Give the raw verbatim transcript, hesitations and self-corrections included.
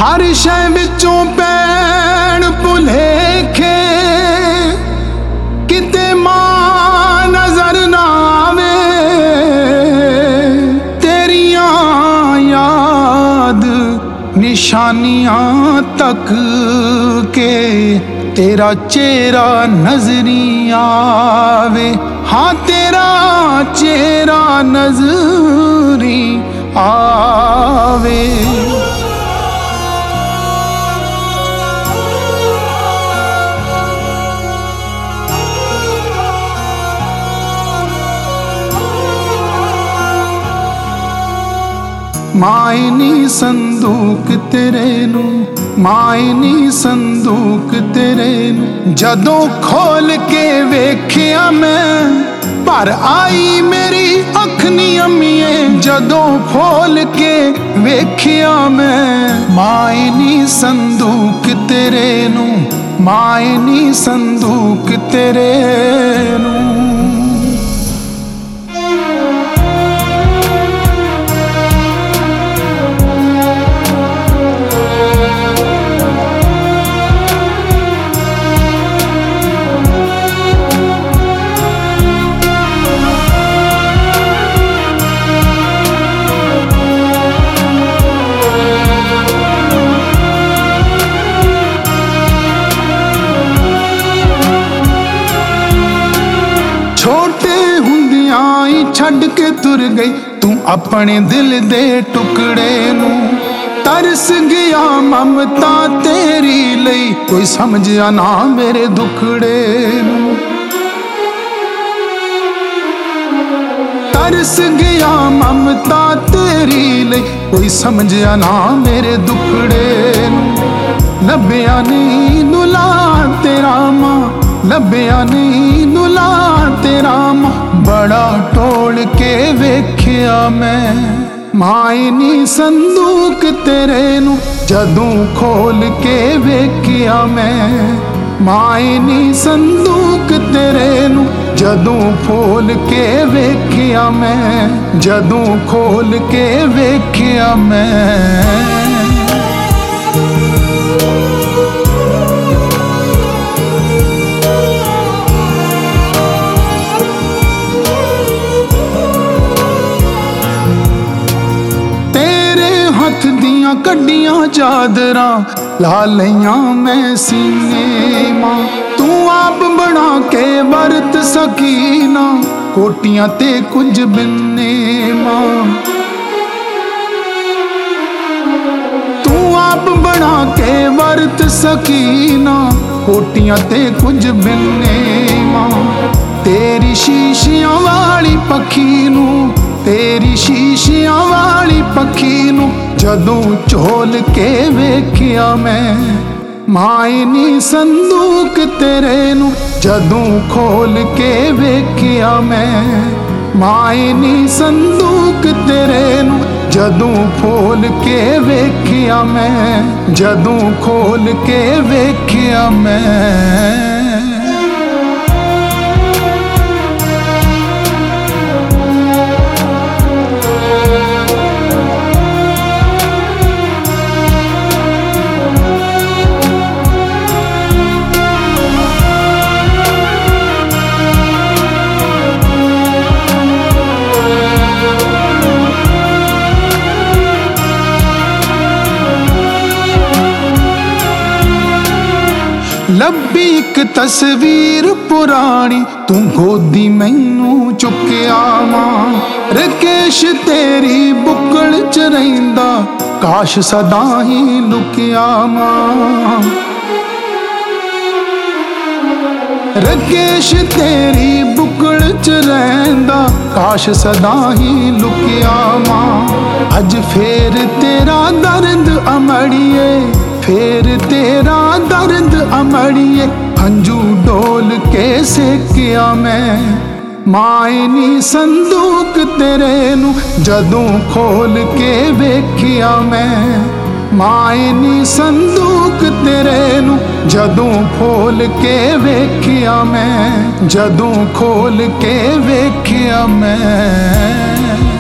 हर शय विचों पैण भुलेखे किते मां नजर ना आवे तेरियां याद निशानियां तक के तेरा चेहरा नजरी आवे। हाँ तेरा चेहरा नजरी आवे। माए नी संदूक तेरे नू, माए नी संदूक तेरे नू जदों खोल के वेख्या मैं पर आई मेरी अख नी अम्मीए। जदों खोल के वेख्या मैं माए नी संदूक तेरे नू, माए नी संदूक तेरे नू। छड़ के तुर गई तू अपने दिल दे टुकड़े नू। तरस गया ममता तेरी लई कोई समझिया ना मेरे दुखड़े नू। तरस गया ममता तेरी लई कोई समझिया ना मेरे दुखड़े नू। लभ्या नहीं नुला तेरा मां, लभ्या नहीं नुला तेरा मां बड़ा टोल के वेख्या मैं। माए नी संदूक तेरे नू जदों खोल के वेख्या मैं। माए नी संदूक तेरे नू जदों खोल के वेख्या मैं। जदों खोल के वेख्या मैं। दियां कड्डियां चादरा ला लियां मैं सीने मां। तू आप बना के वरत सकीना कोटियां ते कुछ बिन्ने मां। तू आप बना के वरत सकीना कोटियां ते कुछ बिन्ने मां। तेरी शीशियां वाली पखी नू, तेरी शीशियां वाली पखी नू जदों झोल के वेख्या मैं। माए नी संदूक तेरे नू जदों खोल के वेख्या मैं। माए नी संदूक तेरे नू जदों खोल के वेख्या मैं। जदों खोल के वेख्या मैं। लब्बी एक तस्वीर पुरानी तू गोदी मैनू चुकिया मां। रकेश तेरी बुकल च रहिंदा काश सदा ही लुकिया मां। रकेश तेरी बुकल च रहिंदा काश सदा ही लुकिया मां। अज फेर तेरा दर्द अमड़िए, फेर तेरा दर्द अमड़िए हंजू डोल के सेकिया मैं। माए नी संदूक तेरे नू जदों खोल के वेख्या मैं। माए नी संदूक तेरे नू जदों खोल के वेख्या मैं। जदों खोल के वेख्या मैं।